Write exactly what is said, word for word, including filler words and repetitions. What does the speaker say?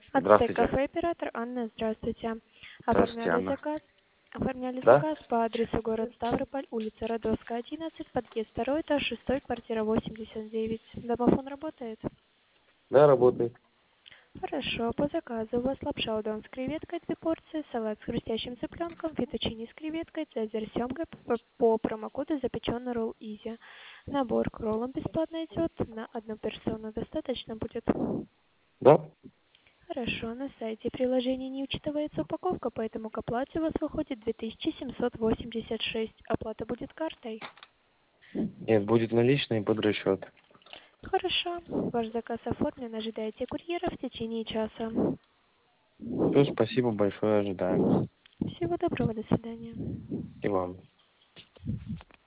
Ацтек Здравствуйте. кафе оператор Анна, здравствуйте. Здравствуйте, Оформляли Анна. заказ. Оформляли Да? заказ по адресу город Ставрополь, улица Родовская, одиннадцать, подъезд второй этаж, шестой, квартира восемьдесят девять. Домофон работает? Да, работает. Хорошо, по заказу у вас лапша удон с креветкой, две порции, салат с хрустящим цыпленком, фетучини с креветкой, цезарь с семгой по, по промокоду запеченный ролл Изи. Набор к роллам бесплатно идет, на одну персону достаточно будет. Да? Хорошо, на сайте приложения не учитывается упаковка, поэтому к оплате у вас выходит две тысячи семьсот восемьдесят шесть. Оплата будет картой. Нет, будет наличный под расчет. Хорошо, ваш заказ оформлен, ожидайте курьера в течение часа. Все, спасибо большое, ожидаем. Всего доброго, до свидания. И вам.